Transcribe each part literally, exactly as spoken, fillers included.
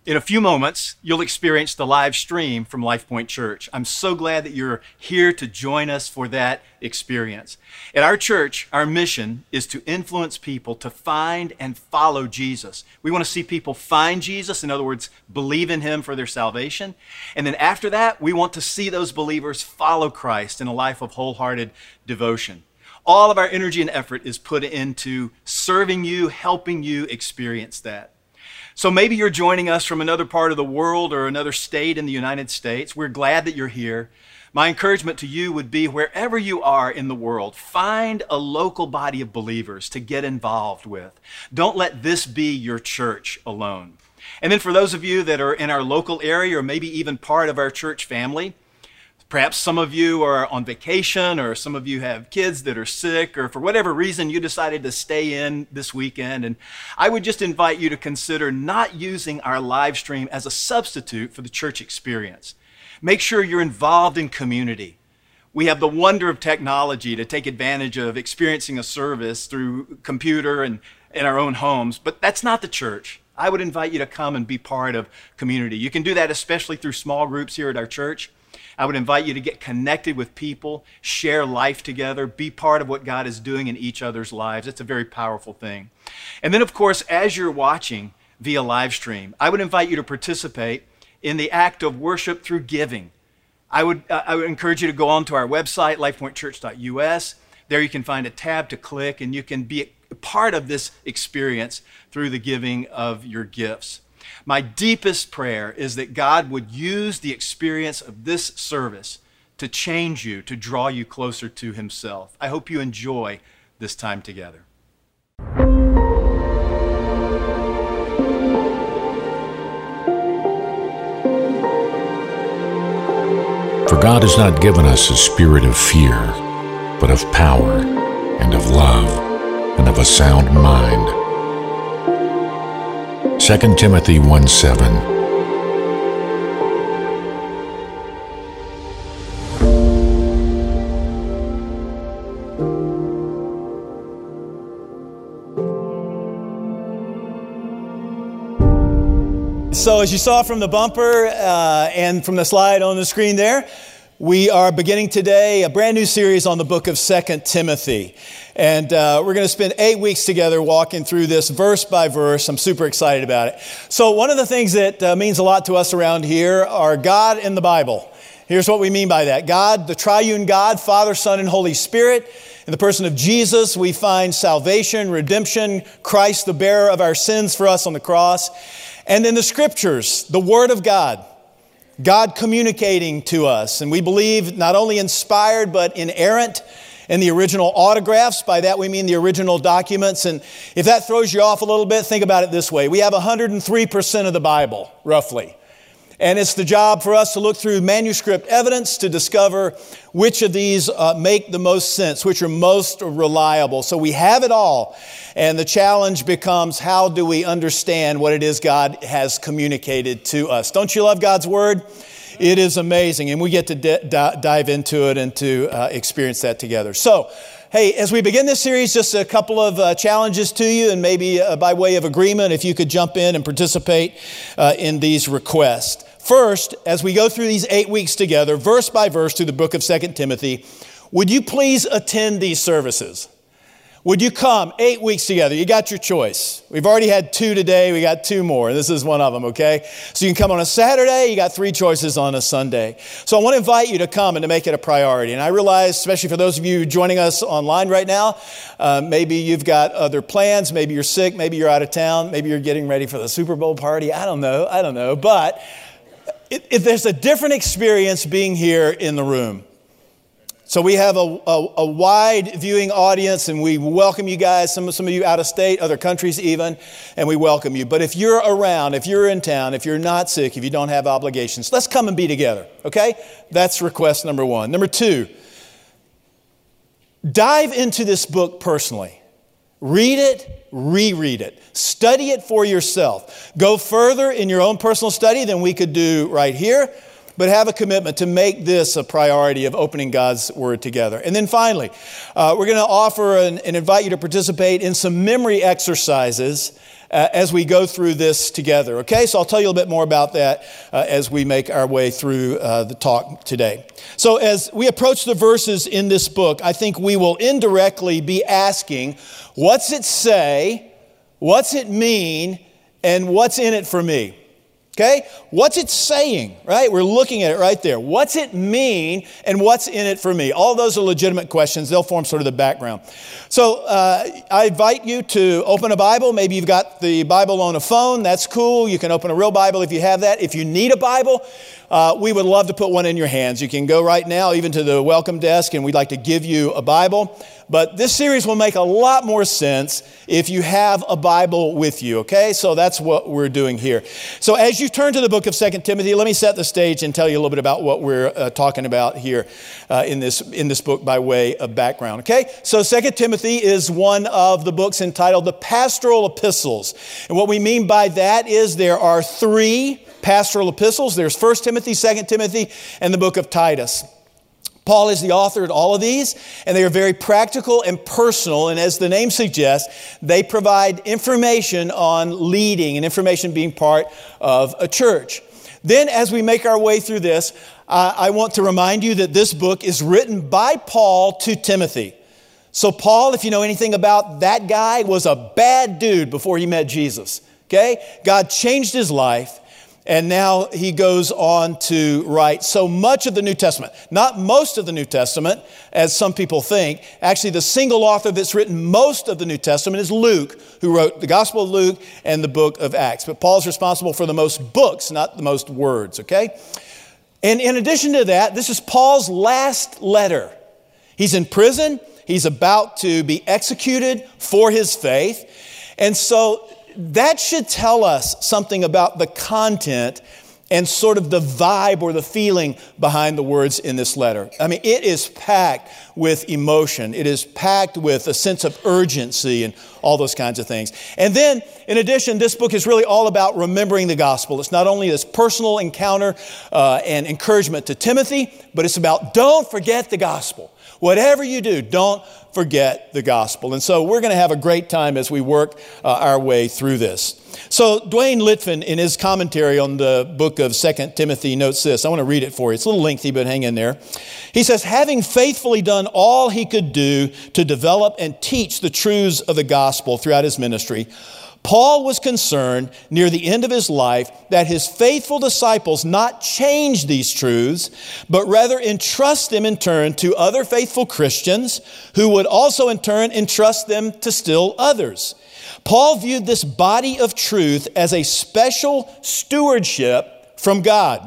In a few moments, you'll experience the live stream from LifePoint Church. I'm so glad that you're here to join us for that experience. At our church, our mission is to influence people to find and follow Jesus. We want to see people find Jesus, in other words, believe in him for their salvation. And then after that, we want to see those believers follow Christ in a life of wholehearted devotion. All of our energy and effort is put into serving you, helping you experience that. So maybe you're joining us from another part of the world or another state in the United States. We're glad that you're here. My encouragement to you would be, wherever you are in the world, find a local body of believers to get involved with. Don't let this be your church alone. And then for those of you that are in our local area or maybe even part of our church family, perhaps some of you are on vacation, or some of you have kids that are sick, or for whatever reason you decided to stay in this weekend. And I would just invite you to consider not using our live stream as a substitute for the church experience. Make sure you're involved in community. We have the wonder of technology to take advantage of experiencing a service through computer and in our own homes, but that's not the church. I would invite you to come and be part of community. You can do that especially through small groups here at our church. I would invite you to get connected with people, share life together, be part of what God is doing in each other's lives. It's a very powerful thing. And then, of course, as you're watching via live stream, I would invite you to participate in the act of worship through giving. I would, uh, I would encourage you to go on to our website, life point church dot U S. There you can find a tab to click, and you can be a part of this experience through the giving of your gifts. My deepest prayer is that God would use the experience of this service to change you, to draw you closer to himself. I hope you enjoy this time together. For God has not given us a spirit of fear, but of power and of love and of a sound mind. Second Timothy one seven. So as you saw from the bumper uh, and from the slide on the screen there, we are beginning today a brand new series on the book of Second Timothy. And uh, we're going to spend eight weeks together walking through this verse by verse. I'm super excited about it. So one of the things that uh, means a lot to us around here are God and the Bible. Here's what we mean by that. God, the triune God, Father, Son, and Holy Spirit. In the person of Jesus, we find salvation, redemption, Christ, the bearer of our sins for us on the cross. And then the Scriptures, the Word of God. God communicating to us. And we believe not only inspired, but inerrant in the original autographs. By that we mean the original documents. And if that throws you off a little bit, think about it this way. We have one hundred three percent of the Bible, roughly. And it's the job for us to look through manuscript evidence to discover which of these uh, make the most sense, which are most reliable. So we have it all. And the challenge becomes, how do we understand what it is God has communicated to us? Don't you love God's Word? It is amazing. And we get to d- d- dive into it and to uh, experience that together. So, hey, as we begin this series, just a couple of uh, challenges to you, and maybe uh, by way of agreement, if you could jump in and participate uh, in these requests. First, as we go through these eight weeks together, verse by verse through the book of Second Timothy, would you please attend these services? Would you come eight weeks together? You got your choice. We've already had two today. We got two more. This is one of them, okay? So you can come on a Saturday. You got three choices on a Sunday. So I want to invite you to come and to make it a priority. And I realize, especially for those of you joining us online right now, uh, maybe you've got other plans. Maybe you're sick. Maybe you're out of town. Maybe you're getting ready for the Super Bowl party. I don't know. I don't know. But it, it, there's a different experience being here in the room. So we have a, a, a wide viewing audience, and we welcome you guys, some, some of you out of state, other countries even, and we welcome you. But if you're around, if you're in town, if you're not sick, if you don't have obligations, let's come and be together, okay? That's request number one. Number two, dive into this book personally. Read it, reread it. Study it for yourself. Go further in your own personal study than we could do right here. but have a commitment to make this a priority of opening God's Word together. And then finally, uh, we're going to offer and, and invite you to participate in some memory exercises Uh, as we go through this together, okay? So I'll tell you a little bit more about that uh, as we make our way through uh, the talk today. So as we approach the verses in this book, I think we will indirectly be asking, what's it say, what's it mean, and what's in it for me? Okay? What's it saying, right? We're looking at it right there. What's it mean and what's in it for me? All those are legitimate questions. They'll form sort of the background. So uh, I invite you to open a Bible. Maybe you've got the Bible on a phone. That's cool. You can open a real Bible if you have that. If you need a Bible, uh, we would love to put one in your hands. You can go right now even to the welcome desk and we'd like to give you a Bible. But this series will make a lot more sense if you have a Bible with you, okay? So that's what we're doing here. So as you turn to the book of Second Timothy, let me set the stage and tell you a little bit about what we're uh, talking about here uh, in this in this book by way of background, okay? So Second Timothy is one of the books entitled the Pastoral Epistles. And what we mean by that is there are three pastoral epistles. There's First Timothy, Second Timothy, and the book of Titus. Paul is the author of all of these, and they are very practical and personal, and as the name suggests, they provide information on leading and information being part of a church. Then, as we make our way through this, uh, I want to remind you that this book is written by Paul to Timothy. So Paul, if you know anything about that guy, was a bad dude before he met Jesus, okay? God changed his life. And now he goes on to write so much of the New Testament. Not most of the New Testament, as some people think. Actually, the single author that's written most of the New Testament is Luke, who wrote the Gospel of Luke and the book of Acts. But Paul's responsible for the most books, not the most words, okay? And in addition to that, this is Paul's last letter. He's in prison. He's about to be executed for his faith. And so that should tell us something about the content and sort of the vibe or the feeling behind the words in this letter. I mean, it is packed with emotion. It is packed with a sense of urgency and all those kinds of things. And then, in addition, this book is really all about remembering the gospel. It's not only this personal encounter uh, and encouragement to Timothy, but it's about don't forget the gospel. Whatever you do, don't forget the gospel. And so we're going to have a great time as we work uh, our way through this. So Dwayne Litfin, in his commentary on the book of Second Timothy, notes this. I want to read it for you. It's a little lengthy, but hang in there. He says, having faithfully done all he could do to develop and teach the truths of the gospel throughout his ministry, Paul was concerned near the end of his life that his faithful disciples not change these truths, but rather entrust them in turn to other faithful Christians who would also in turn entrust them to still others. Paul viewed this body of truth as a special stewardship from God,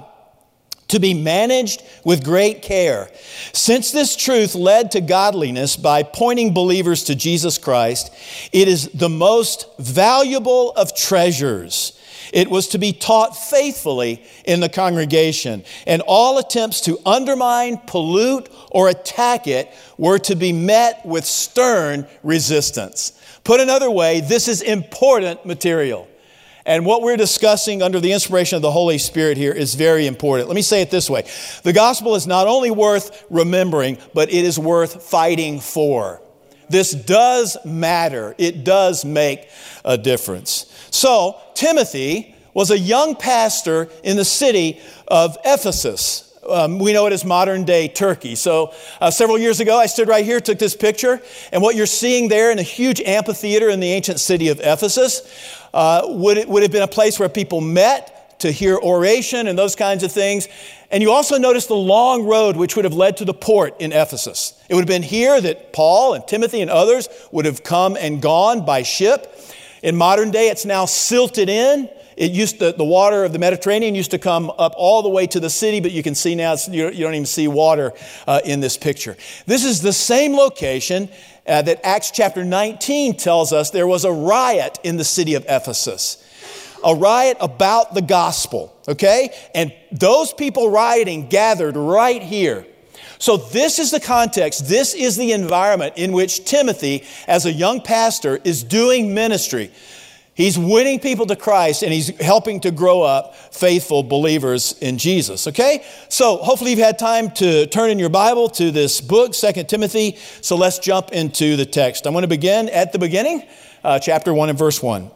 to be managed with great care. Since this truth led to godliness by pointing believers to Jesus Christ, it is the most valuable of treasures. It was to be taught faithfully in the congregation, and all attempts to undermine, pollute, or attack it were to be met with stern resistance. Put another way, this is important material. And what we're discussing under the inspiration of the Holy Spirit here is very important. Let me say it this way. The gospel is not only worth remembering, but it is worth fighting for. This does matter. It does make a difference. So, Timothy was a young pastor in the city of Ephesus. Um, we know it as modern-day Turkey. So uh, several years ago, I stood right here, took this picture, and what you're seeing there in a huge amphitheater in the ancient city of Ephesus uh, would, it, would have been a place where people met to hear oration and those kinds of things. And you also notice the long road which would have led to the port in Ephesus. It would have been here that Paul and Timothy and others would have come and gone by ship. In modern day, it's now silted in. It used to, the water of the Mediterranean used to come up all the way to the city, but you can see now it's, you, you don't even see water uh, in this picture. This is the same location uh, that Acts chapter nineteen tells us there was a riot in the city of Ephesus. A riot about the gospel, okay? And those people rioting gathered right here. So this is the context, this is the environment in which Timothy, as a young pastor, is doing ministry. He's winning people to Christ, and he's helping to grow up faithful believers in Jesus, okay? So hopefully you've had time to turn in your Bible to this book, Second Timothy. So let's jump into the text. I'm going to begin at the beginning, uh, chapter one and verse one.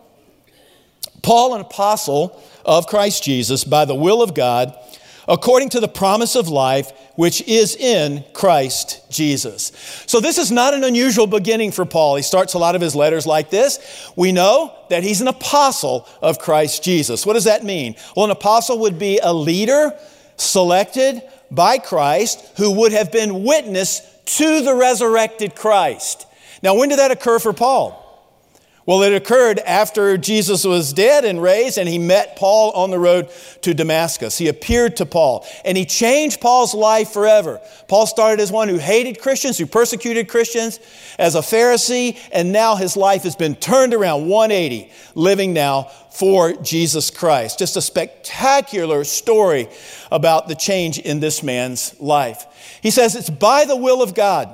Paul, an apostle of Christ Jesus, by the will of God, according to the promise of life, which is in Christ Jesus. So this is not an unusual beginning for Paul. He starts a lot of his letters like this. We know that he's an apostle of Christ Jesus. What does that mean? Well, an apostle would be a leader selected by Christ who would have been witness to the resurrected Christ. Now, when did that occur for Paul? Well, it occurred after Jesus was dead and raised, and he met Paul on the road to Damascus. He appeared to Paul, and he changed Paul's life forever. Paul started as one who hated Christians, who persecuted Christians, as a Pharisee, and now his life has been turned around one eighty, living now for Jesus Christ. Just a spectacular story about the change in this man's life. He says it's by the will of God.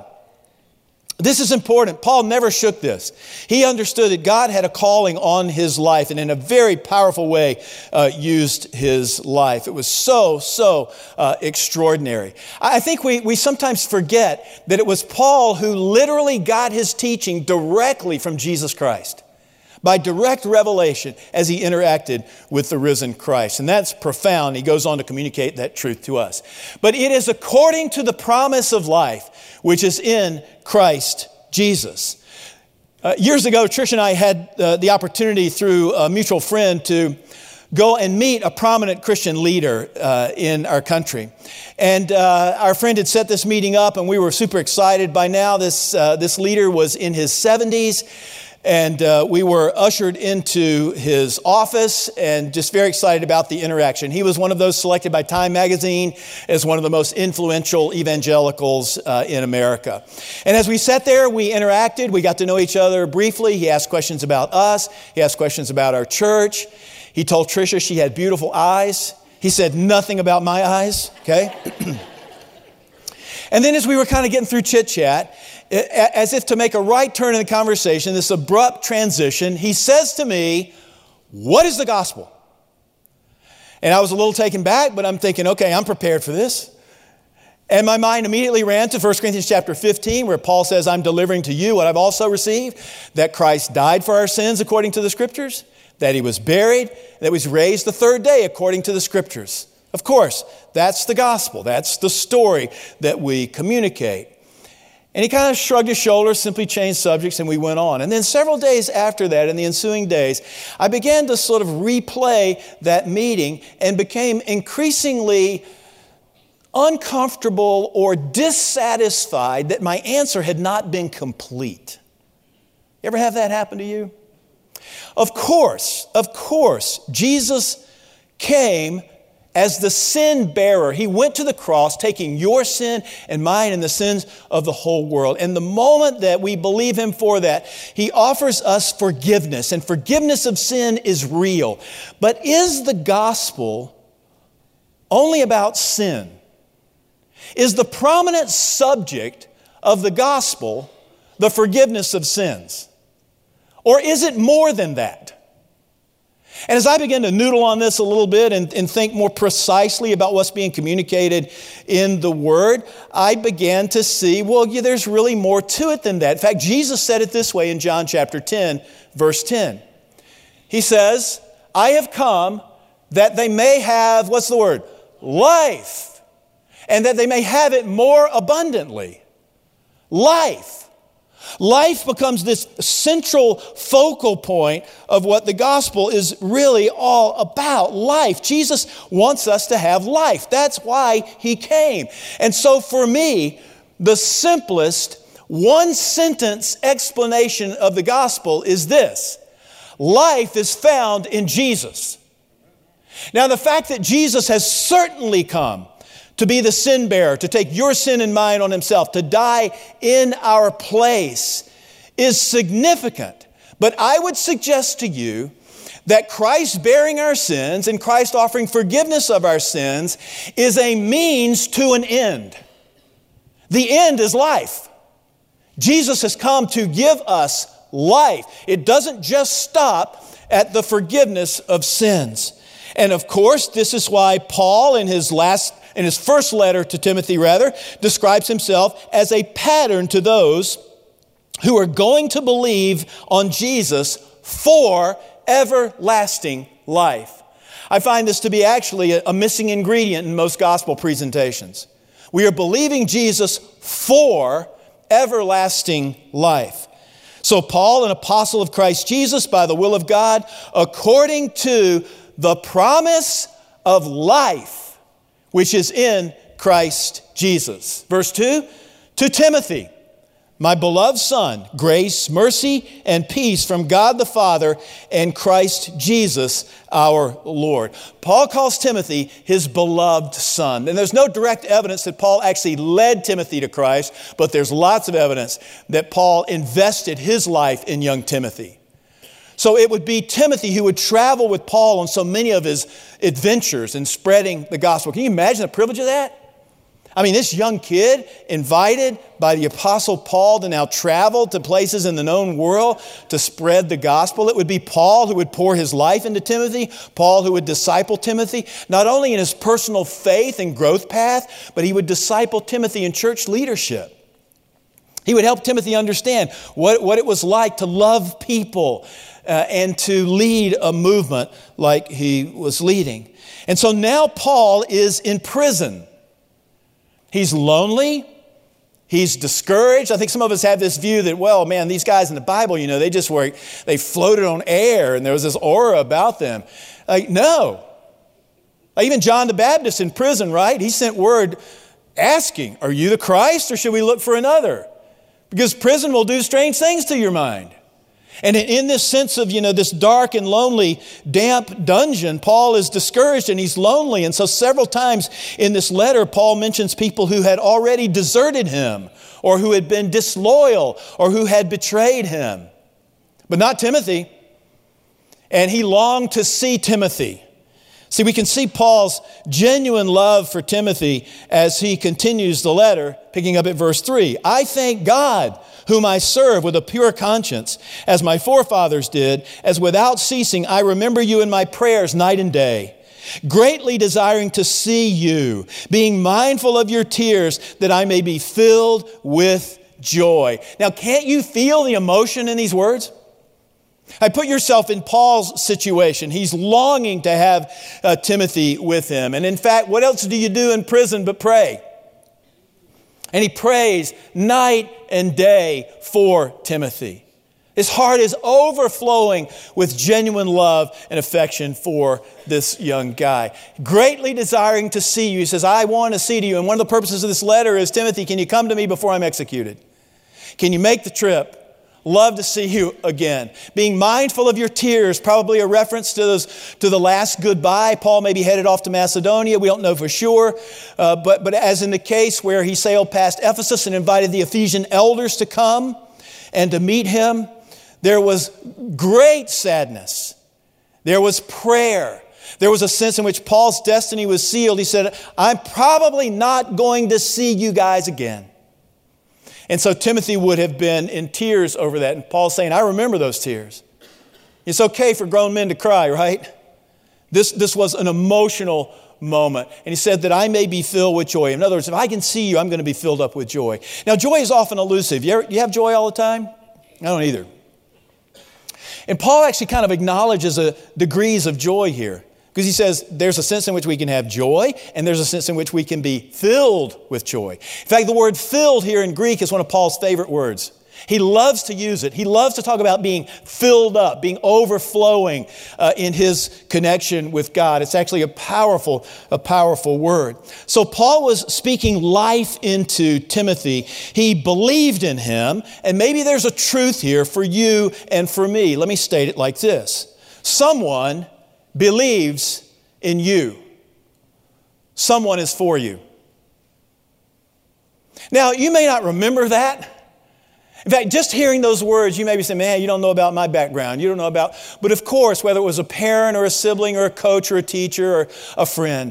This is important. Paul never shook this. He understood that God had a calling on his life, and in a very powerful way uh, used his life. It was so, so uh, extraordinary. I think we, we sometimes forget that it was Paul who literally got his teaching directly from Jesus Christ, by direct revelation as he interacted with the risen Christ. And that's profound. He goes on to communicate that truth to us. But it is according to the promise of life, which is in Christ Jesus. Uh, years ago, Trish and I had uh, the opportunity through a mutual friend to go and meet a prominent Christian leader uh, in our country. And uh, our friend had set this meeting up, and we were super excited. By now, this, uh, this leader was in his seventies. And uh, we were ushered into his office and just very excited about the interaction. He was one of those selected by Time magazine as one of the most influential evangelicals uh, in America. And as we sat there, we interacted. We got to know each other briefly. He asked questions about us. He asked questions about our church. He told Tricia she had beautiful eyes. He said nothing about my eyes, okay? And then as we were kind of getting through chit-chat, as if to make a right turn in the conversation, this abrupt transition, he says to me, "What is the gospel?" And I was a little taken back, but I'm thinking, okay, I'm prepared for this. And my mind immediately ran to First Corinthians chapter fifteen, where Paul says, "I'm delivering to you what I've also received, that Christ died for our sins according to the Scriptures, that he was buried, that he was raised the third day according to the Scriptures." Of course, that's the gospel. That's the story that we communicate. And he kind of shrugged his shoulders, simply changed subjects, and we went on. And then several days after that, in the ensuing days, I began to sort of replay that meeting and became increasingly uncomfortable or dissatisfied that my answer had not been complete. You ever have that happen to you? Of course, of course, Jesus came as the sin bearer. He went to the cross, taking your sin and mine and the sins of the whole world. And the moment that we believe him for that, he offers us forgiveness. And forgiveness of sin is real. But is the gospel only about sin? Is the prominent subject of the gospel the forgiveness of sins? Or is it more than that? And as I began to noodle on this a little bit and, and think more precisely about what's being communicated in the Word, I began to see, well, yeah, there's really more to it than that. In fact, Jesus said it this way in John chapter ten, verse ten. He says, "I have come that they may have," what's the word? Life. And that they may have it more abundantly. Life. Life becomes this central focal point of what the gospel is really all about. Life. Jesus wants us to have life. That's why he came. And so for me, the simplest one-sentence explanation of the gospel is this: life is found in Jesus. Now, the fact that Jesus has certainly come to be the sin bearer, to take your sin and mine on himself, to die in our place, is significant. But I would suggest to you that Christ bearing our sins and Christ offering forgiveness of our sins is a means to an end. The end is life. Jesus has come to give us life. It doesn't just stop at the forgiveness of sins. And of course, this is why Paul in his last, in his first letter to Timothy rather, describes himself as a pattern to those who are going to believe on Jesus for everlasting life. I find this to be actually a, a missing ingredient in most gospel presentations. We are believing Jesus for everlasting life. So Paul, an apostle of Christ Jesus by the will of God, according to the promise of life, which is in Christ Jesus. Verse two, to Timothy, my beloved son, grace, mercy, and peace from God the Father and Christ Jesus our Lord. Paul calls Timothy his beloved son. And there's no direct evidence that Paul actually led Timothy to Christ, but there's lots of evidence that Paul invested his life in young Timothy. So it would be Timothy who would travel with Paul on so many of his adventures in spreading the gospel. Can you imagine the privilege of that? I mean, this young kid invited by the Apostle Paul to now travel to places in the known world to spread the gospel. It would be Paul who would pour his life into Timothy, Paul who would disciple Timothy, not only in his personal faith and growth path, but he would disciple Timothy in church leadership. He would help Timothy understand what, what it was like to love people uh, and to lead a movement like he was leading. And so now Paul is in prison. He's lonely. He's discouraged. I think some of us have this view that, well, man, these guys in the Bible, you know, they just were, they floated on air and there was this aura about them. Like, no. Even John the Baptist in prison, right? He sent word asking, are you the Christ or should we look for another? Because prison will do strange things to your mind. And in this sense of, you know, this dark and lonely, damp dungeon, Paul is discouraged and he's lonely. And so several times in this letter, Paul mentions people who had already deserted him or who had been disloyal or who had betrayed him. But not Timothy. And he longed to see Timothy. See, we can see Paul's genuine love for Timothy as he continues the letter, picking up at verse three. I thank God, whom I serve with a pure conscience, as my forefathers did, as without ceasing I remember you in my prayers night and day, greatly desiring to see you, being mindful of your tears, that I may be filled with joy. Now, can't you feel the emotion in these words? I put yourself in Paul's situation. He's longing to have uh, Timothy with him. And in fact, what else do you do in prison but pray? And he prays night and day for Timothy. His heart is overflowing with genuine love and affection for this young guy. Greatly desiring to see you. He says, I want to see to you. And one of the purposes of this letter is, Timothy, can you come to me before I'm executed? Can you make the trip? Love to see you again. Being mindful of your tears, probably a reference to those, to the last goodbye. Paul may be headed off to Macedonia. We don't know for sure. Uh, but, but as in the case where he sailed past Ephesus and invited the Ephesian elders to come and to meet him, there was great sadness. There was prayer. There was a sense in which Paul's destiny was sealed. He said, I'm probably not going to see you guys again. And so Timothy would have been in tears over that. And Paul's saying, I remember those tears. It's okay for grown men to cry, right? This, this was an emotional moment. And he said that I may be filled with joy. In other words, if I can see you, I'm going to be filled up with joy. Now, joy is often elusive. You, ever, you have joy all the time? I don't either. And Paul actually kind of acknowledges a degrees of joy here. Because he says there's a sense in which we can have joy and there's a sense in which we can be filled with joy. In fact, the word filled here in Greek is one of Paul's favorite words. He loves to use it. He loves to talk about being filled up, being overflowing uh, in his connection with God. It's actually a powerful, a powerful word. So Paul was speaking life into Timothy. He believed in him, and maybe there's a truth here for you and for me. Let me state it like this. Someone believes in you. Someone is for you. Now, you may not remember that. In fact, just hearing those words, you may be saying, man, you don't know about my background. You don't know about, but of course, whether it was a parent or a sibling or a coach or a teacher or a friend,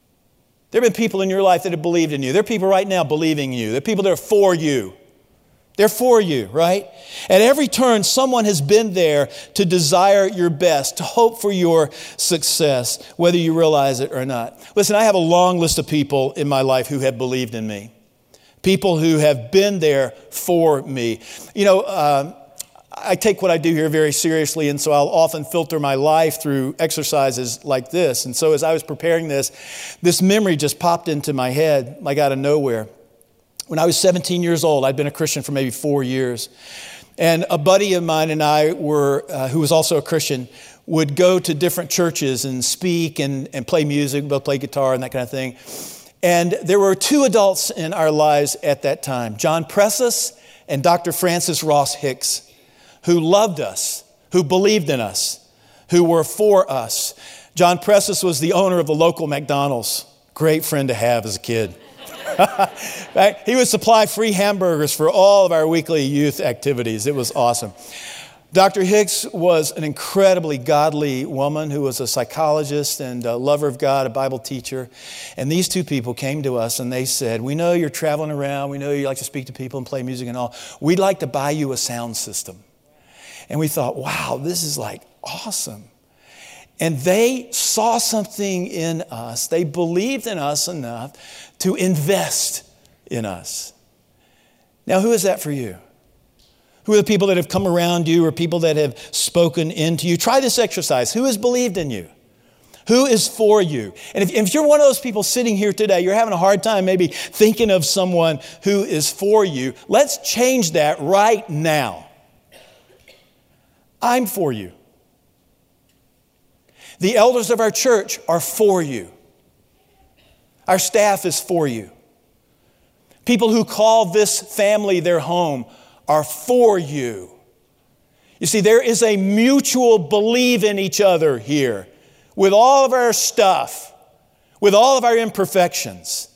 there have been people in your life that have believed in you. There are people right now believing in you. There are people that are for you. They're for you, right? At every turn, someone has been there to desire your best, to hope for your success, whether you realize it or not. Listen, I have a long list of people in my life who have believed in me. People who have been there for me. You know, uh, I take what I do here very seriously, and so I'll often filter my life through exercises like this. And so as I was preparing this, this memory just popped into my head like out of nowhere. When I was seventeen years old, I'd been a Christian for maybe four years. And a buddy of mine and I were, uh, who was also a Christian, would go to different churches and speak and, and play music, both play guitar and that kind of thing. And there were two adults in our lives at that time, John Pressis and Doctor Francis Ross Hicks, who loved us, who believed in us, who were for us. John Pressis was the owner of the local McDonald's. Great friend to have as a kid. Right? He would supply free hamburgers for all of our weekly youth activities. It was awesome. Doctor Hicks was an incredibly godly woman who was a psychologist and a lover of God, a Bible teacher. And these two people came to us and they said, we know you're traveling around. We know you like to speak to people and play music and all. We'd like to buy you a sound system. And we thought, wow, this is like awesome. And they saw something in us. They believed in us enough to invest in us. Now, who is that for you? Who are the people that have come around you or people that have spoken into you? Try this exercise. Who has believed in you? Who is for you? And if, if you're one of those people sitting here today, you're having a hard time maybe thinking of someone who is for you, let's change that right now. I'm for you. The elders of our church are for you. Our staff is for you. People who call this family their home are for you. You see, there is a mutual believe in each other here with all of our stuff, with all of our imperfections.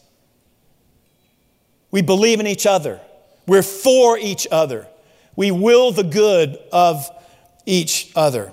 We believe in each other. We're for each other. We will the good of each other.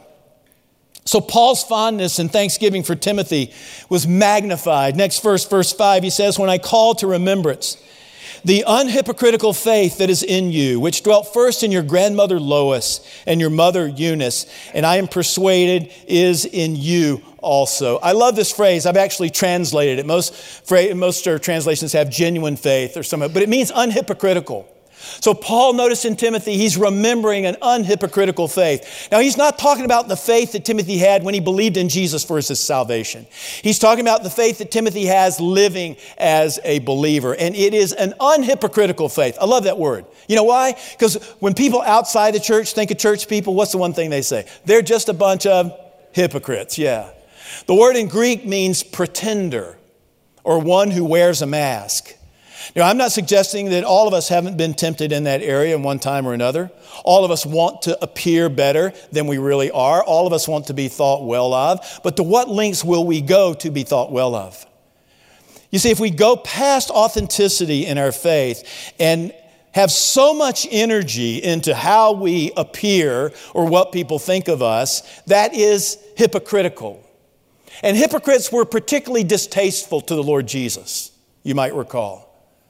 So Paul's fondness and thanksgiving for Timothy was magnified. Next verse, verse five, he says, when I call to remembrance the unhypocritical faith that is in you, which dwelt first in your grandmother Lois and your mother Eunice, and I am persuaded is in you also. I love this phrase. I've actually translated it. Most, most translations have genuine faith or something, but it means unhypocritical. So Paul noticed in Timothy, he's remembering an unhypocritical faith. Now, he's not talking about the faith that Timothy had when he believed in Jesus for his salvation. He's talking about the faith that Timothy has living as a believer. And it is an unhypocritical faith. I love that word. You know why? Because when people outside the church think of church people, what's the one thing they say? They're just a bunch of hypocrites. Yeah. The word in Greek means pretender or one who wears a mask. Now, I'm not suggesting that all of us haven't been tempted in that area in one time or another. All of us want to appear better than we really are. All of us want to be thought well of. But to what lengths will we go to be thought well of? You see, if we go past authenticity in our faith and have so much energy into how we appear or what people think of us, that is hypocritical. And hypocrites were particularly distasteful to the Lord Jesus, you might recall.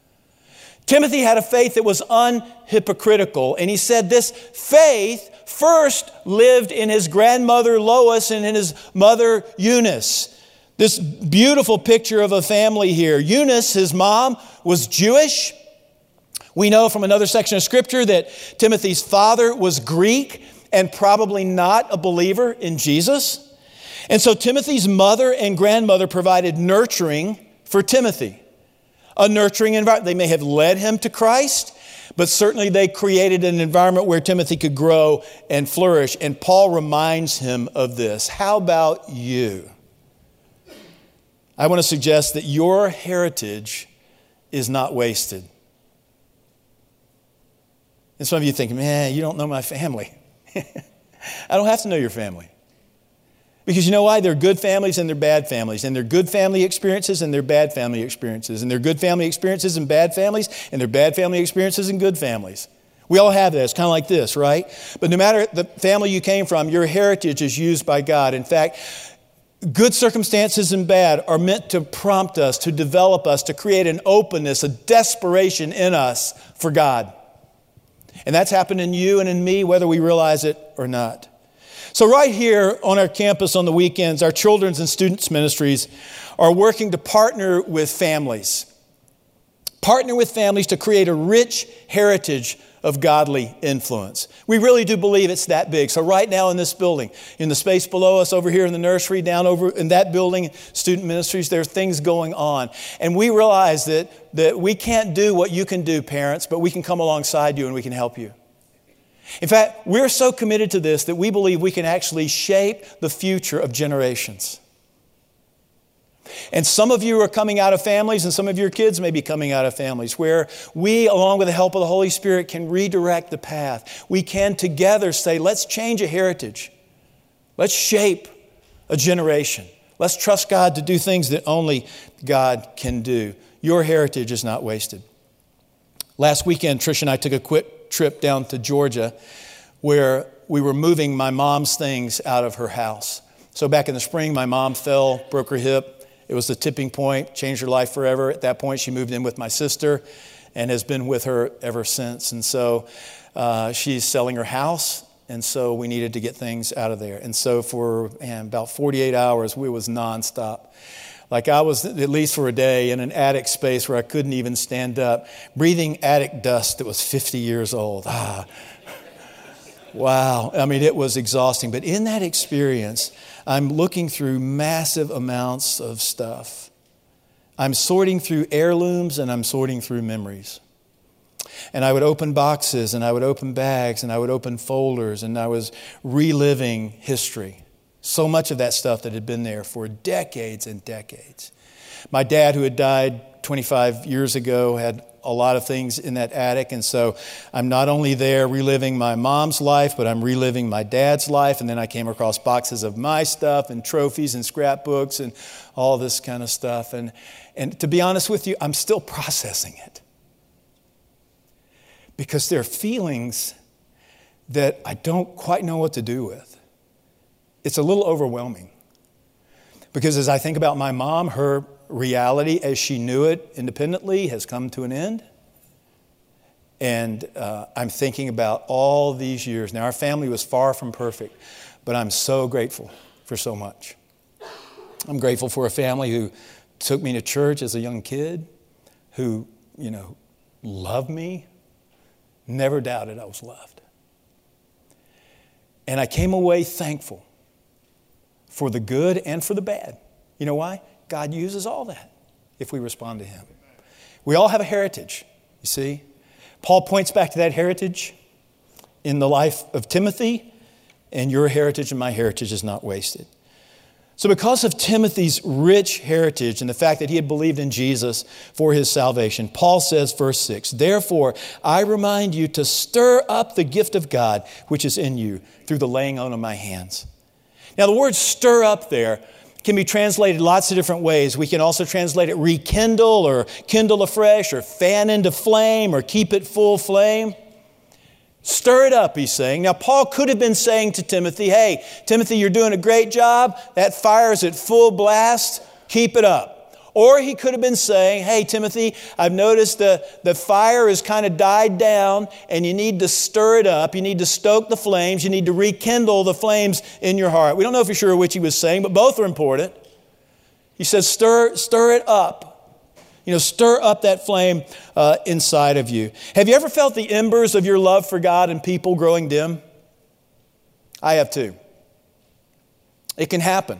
Timothy had a faith that was unhypocritical, and he said this faith first lived in his grandmother Lois and in his mother Eunice. This beautiful picture of a family here. Eunice, his mom, was Jewish. We know from another section of Scripture that Timothy's father was Greek and probably not a believer in Jesus. And so Timothy's mother and grandmother provided nurturing for Timothy. A nurturing environment. They may have led him to Christ, but certainly they created an environment where Timothy could grow and flourish. And Paul reminds him of this. How about you? I want to suggest that your heritage is not wasted. And some of you think, man, you don't know my family. I don't have to know your family. Because you know why? There are good families and there are bad families. And there are good family experiences and there are bad family experiences. And there are good family experiences and bad families. And there are bad family experiences and good families. We all have that. It's kind of like this, right? But no matter the family you came from, your heritage is used by God. In fact, good circumstances and bad are meant to prompt us, to develop us, to create an openness, a desperation in us for God. And that's happened in you and in me, whether we realize it or not. So right here on our campus on the weekends, our children's and students ministries are working to partner with families. Partner with families to create a rich heritage of godly influence. We really do believe it's that big. So right now in this building, in the space below us, over here in the nursery, down over in that building, student ministries, there are things going on. And we realize that, that we can't do what you can do, parents, but we can come alongside you and we can help you. In fact, we're so committed to this that we believe we can actually shape the future of generations. And some of you are coming out of families, and some of your kids may be coming out of families where we, along with the help of the Holy Spirit, can redirect the path. We can together say, let's change a heritage. Let's shape a generation. Let's trust God to do things that only God can do. Your heritage is not wasted. Last weekend, Trish and I took a quick trip down to Georgia where we were moving my mom's things out of her house. So back in the spring, my mom fell, broke her hip. It was the tipping point, changed her life forever. At that point, she moved in with my sister and has been with her ever since. And so uh, she's selling her house, and so we needed to get things out of there. And so for man, about forty-eight hours, we was nonstop. Like I was, at least for a day, in an attic space where I couldn't even stand up, breathing attic dust that was fifty years old. Ah, wow. I mean, it was exhausting. But in that experience, I'm looking through massive amounts of stuff. I'm sorting through heirlooms and I'm sorting through memories. And I would open boxes and I would open bags and I would open folders and I was reliving history. So much of that stuff that had been there for decades and decades. My dad, who had died twenty-five years ago, had a lot of things in that attic. And so I'm not only there reliving my mom's life, but I'm reliving my dad's life. And then I came across boxes of my stuff and trophies and scrapbooks and all this kind of stuff. And, and to be honest with you, I'm still processing it. Because there are feelings that I don't quite know what to do with. It's a little overwhelming. Because as I think about my mom, her reality as she knew it independently has come to an end. And uh, I'm thinking about all these years. Now, our family was far from perfect, but I'm so grateful for so much. I'm grateful for a family who took me to church as a young kid, who, you know, loved me, never doubted I was loved. And I came away thankful for the good and for the bad. You know why? God uses all that if we respond to Him. We all have a heritage, you see. Paul points back to that heritage in the life of Timothy, and your heritage and my heritage is not wasted. So because of Timothy's rich heritage and the fact that he had believed in Jesus for his salvation, Paul says, verse six, "Therefore, I remind you to stir up the gift of God which is in you through the laying on of my hands." Now, the word stir up there can be translated lots of different ways. We can also translate it rekindle or kindle afresh or fan into flame or keep it full flame. Stir it up, he's saying. Now, Paul could have been saying to Timothy, hey, Timothy, you're doing a great job. That fire is at full blast. Keep it up. Or he could have been saying, hey, Timothy, I've noticed the, the fire has kind of died down and you need to stir it up. You need to stoke the flames. You need to rekindle the flames in your heart. We don't know for sure which he was saying, but both are important. He says, stir, stir it up. You know, stir up that flame uh, inside of you. Have you ever felt the embers of your love for God and people growing dim? I have too. It can happen.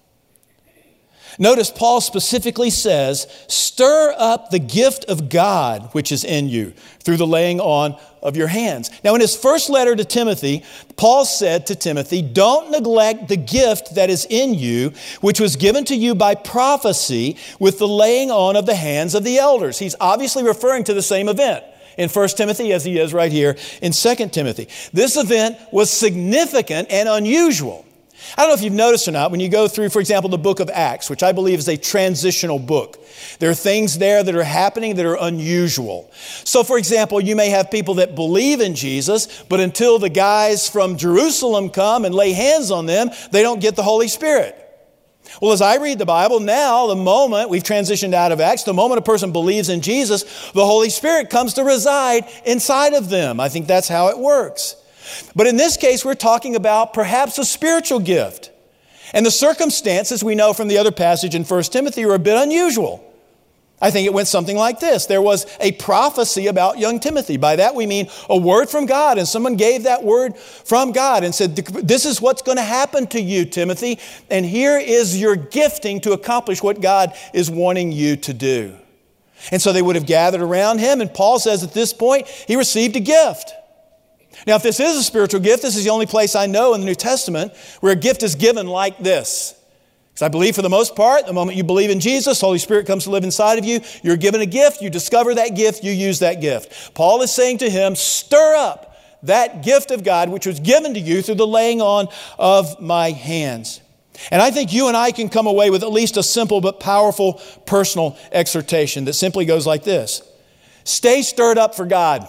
Notice Paul specifically says, stir up the gift of God which is in you through the laying on of your hands. Now, in his first letter to Timothy, Paul said to Timothy, don't neglect the gift that is in you, which was given to you by prophecy with the laying on of the hands of the elders. He's obviously referring to the same event in First Timothy as he is right here in Second Timothy. This event was significant and unusual. I don't know if you've noticed or not, when you go through, for example, the book of Acts, which I believe is a transitional book, there are things there that are happening that are unusual. So, for example, you may have people that believe in Jesus, but until the guys from Jerusalem come and lay hands on them, they don't get the Holy Spirit. Well, as I read the Bible, now the moment we've transitioned out of Acts, the moment a person believes in Jesus, the Holy Spirit comes to reside inside of them. I think that's how it works. But in this case, we're talking about perhaps a spiritual gift. And the circumstances we know from the other passage in First Timothy are a bit unusual. I think it went something like this. There was a prophecy about young Timothy. By that we mean a word from God, and someone gave that word from God and said, this is what's going to happen to you, Timothy, and here is your gifting to accomplish what God is wanting you to do. And so they would have gathered around him, and Paul says at this point, he received a gift. Now, if this is a spiritual gift, this is the only place I know in the New Testament where a gift is given like this. Because I believe for the most part, the moment you believe in Jesus, Holy Spirit comes to live inside of you, you're given a gift, you discover that gift, you use that gift. Paul is saying to him, stir up that gift of God which was given to you through the laying on of my hands. And I think you and I can come away with at least a simple but powerful personal exhortation that simply goes like this. Stay stirred up for God.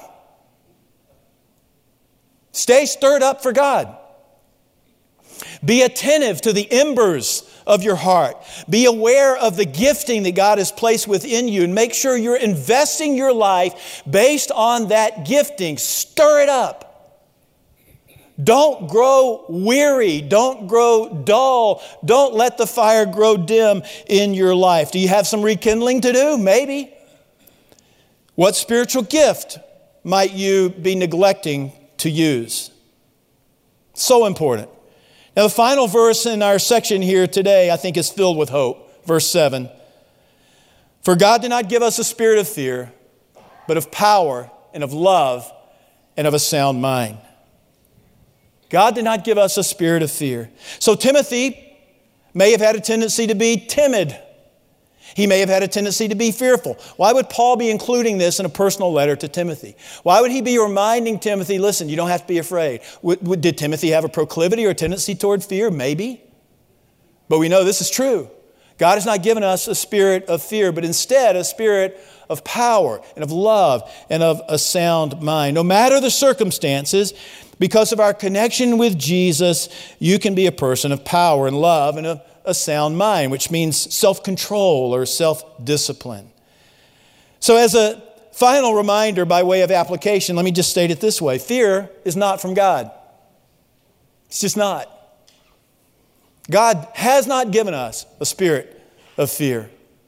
Stay stirred up for God. Be attentive to the embers of your heart. Be aware of the gifting that God has placed within you, and make sure you're investing your life based on that gifting. Stir it up. Don't grow weary. Don't grow dull. Don't let the fire grow dim in your life. Do you have some rekindling to do? Maybe. What spiritual gift might you be neglecting to use? So important. Now, the final verse in our section here today, I think, is filled with hope. Verse seven. For God did not give us a spirit of fear, but of power and of love and of a sound mind. God did not give us a spirit of fear. So Timothy may have had a tendency to be timid. He may have had a tendency to be fearful. Why would Paul be including this in a personal letter to Timothy? Why would he be reminding Timothy, listen, you don't have to be afraid? Did Timothy have a proclivity or a tendency toward fear? Maybe. But we know this is true. God has not given us a spirit of fear, but instead a spirit of power and of love and of a sound mind. No matter the circumstances, because of our connection with Jesus, you can be a person of power and love and of a sound mind, which means self-control or self-discipline. So as a final reminder by way of application, let me just state it this way. Fear is not from God. It's just not. God has not given us a spirit of fear.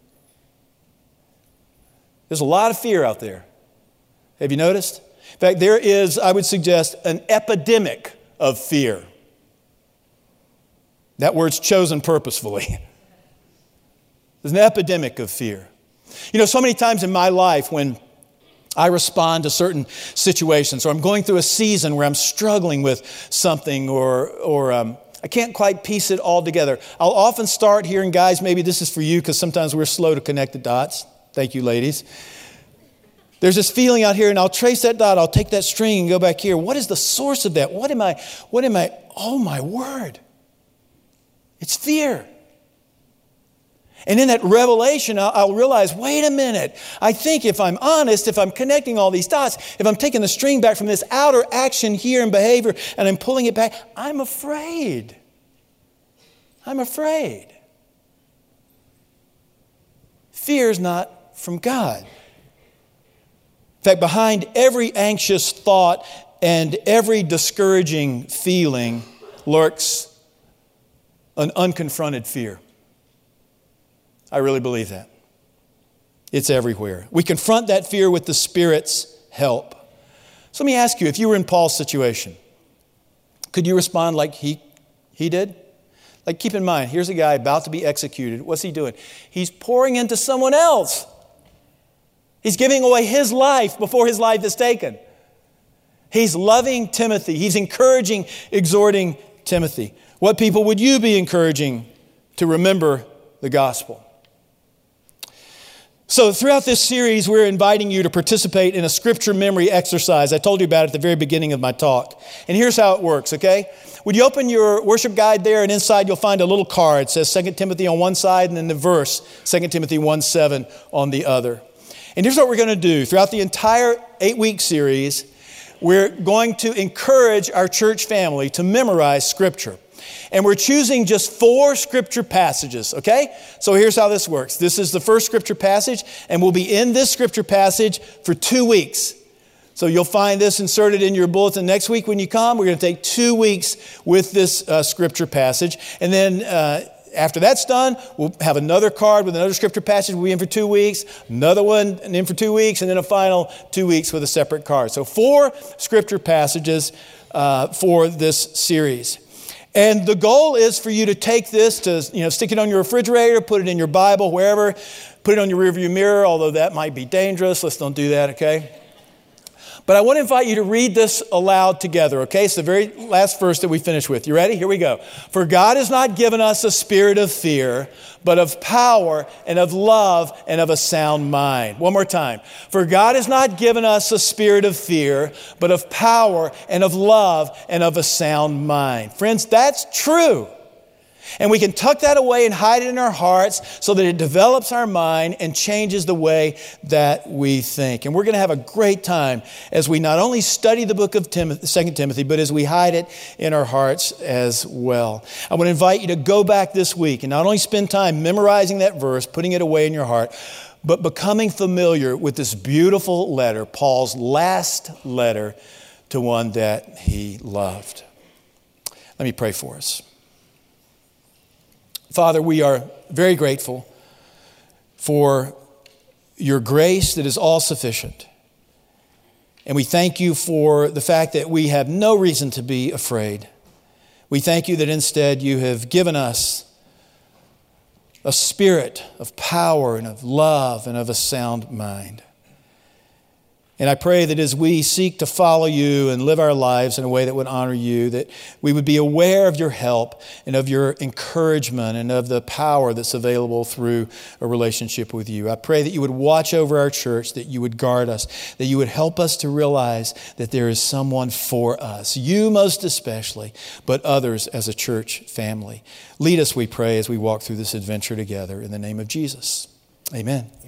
There's a lot of fear out there. Have you noticed? In fact, there is, I would suggest, an epidemic of fear. That word's chosen purposefully. There's an epidemic of fear. You know, so many times in my life when I respond to certain situations, or I'm going through a season where I'm struggling with something, or, or um, I can't quite piece it all together, I'll often start hearing, guys, maybe this is for you because sometimes we're slow to connect the dots. Thank you, ladies. There's this feeling out here, and I'll trace that dot, I'll take that string and go back here. What is the source of that? What am I, what am I, oh my word. It's fear. And in that revelation, I'll, I'll realize, wait a minute. I think if I'm honest, if I'm connecting all these dots, if I'm taking the string back from this outer action here and behavior, and I'm pulling it back, I'm afraid. I'm afraid. Fear is not from God. In fact, behind every anxious thought and every discouraging feeling lurks an unconfronted fear. I really believe that. It's everywhere. We confront that fear with the Spirit's help. So let me ask you, if you were in Paul's situation, could you respond like he, he did? Like, keep in mind, here's a guy about to be executed. What's he doing? He's pouring into someone else. He's giving away his life before his life is taken. He's loving Timothy. He's encouraging, exhorting Timothy. What people would you be encouraging to remember the gospel? So throughout this series, we're inviting you to participate in a scripture memory exercise. I told you about it at the very beginning of my talk. And here's how it works, okay? Would you open your worship guide there, and inside you'll find a little card. It says Second Timothy on one side, and then the verse, Second Timothy one seven on the other. And here's what we're going to do. Throughout the entire eight-week series, we're going to encourage our church family to memorize Scripture. And we're choosing just four scripture passages, okay? So here's how this works. This is the first scripture passage, and we'll be in this scripture passage for two weeks. So you'll find this inserted in your bulletin next week when you come. We're going to take two weeks with this uh, scripture passage. And then uh, after that's done, we'll have another card with another scripture passage. We'll be in for two weeks, another one in for two weeks, and then a final two weeks with a separate card. So four scripture passages uh, for this series. And the goal is for you to take this to, you know, stick it on your refrigerator, put it in your Bible, wherever, put it on your rearview mirror, although that might be dangerous. Let's don't do that, okay? But I want to invite you to read this aloud together, okay? It's the very last verse that we finish with. You ready? Here we go. For God has not given us a spirit of fear, but of power and of love and of a sound mind. One more time. For God has not given us a spirit of fear, but of power and of love and of a sound mind. Friends, that's true. And we can tuck that away and hide it in our hearts so that it develops our mind and changes the way that we think. And we're going to have a great time as we not only study the book of Timothy, Second Timothy, but as we hide it in our hearts as well. I want to invite you to go back this week and not only spend time memorizing that verse, putting it away in your heart, but becoming familiar with this beautiful letter, Paul's last letter to one that he loved. Let me pray for us. Father, we are very grateful for your grace that is all sufficient. And we thank you for the fact that we have no reason to be afraid. We thank you that instead you have given us a spirit of power and of love and of a sound mind. And I pray that as we seek to follow you and live our lives in a way that would honor you, that we would be aware of your help and of your encouragement and of the power that's available through a relationship with you. I pray that you would watch over our church, that you would guard us, that you would help us to realize that there is someone for us, you most especially, but others as a church family. Lead us, we pray, as we walk through this adventure together in the name of Jesus. Amen.